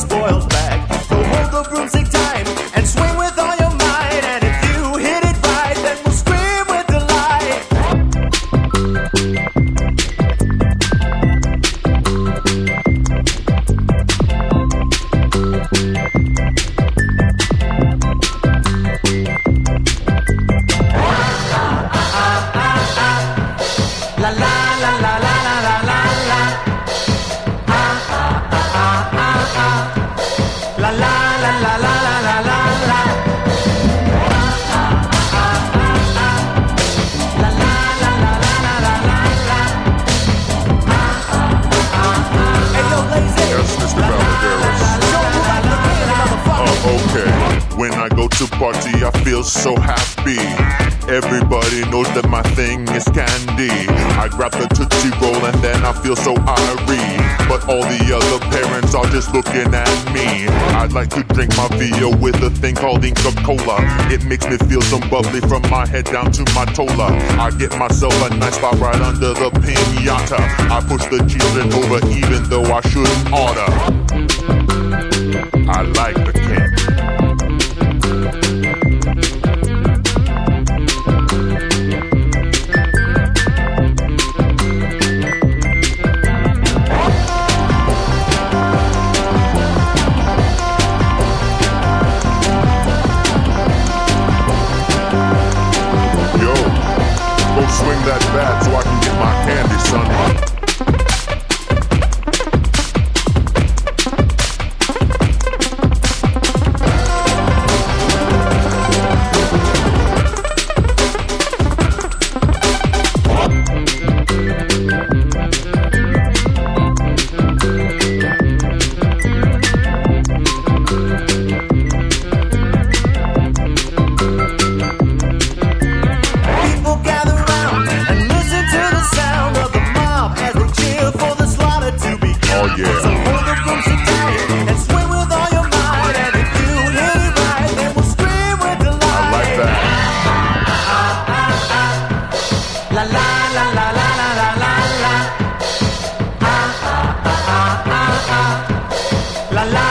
spoils back. So hold the broomstick tight and swing with all your might. And if you hit it right, then we'll scream with delight. La la la la la la la la la. La la la la la la la la la. La la la la la la la la. Hey yo, lazy. Yes, Mr. Valadares. Show you like the king, motherfucker. Okay. When I go to party, I feel so happy. Everybody knows that my thing is candy. I grab the Tootsie Roll and then I feel so irate. But all the other parents are just looking at me. I'd like to drink my VO with a thing called Inca Cola. It makes me feel so bubbly from my head down to my tola. I get myself a nice spot right under the piñata. I push the children over even though I shouldn't order. I like the king. Swing that bat so I can get my candy, son. La la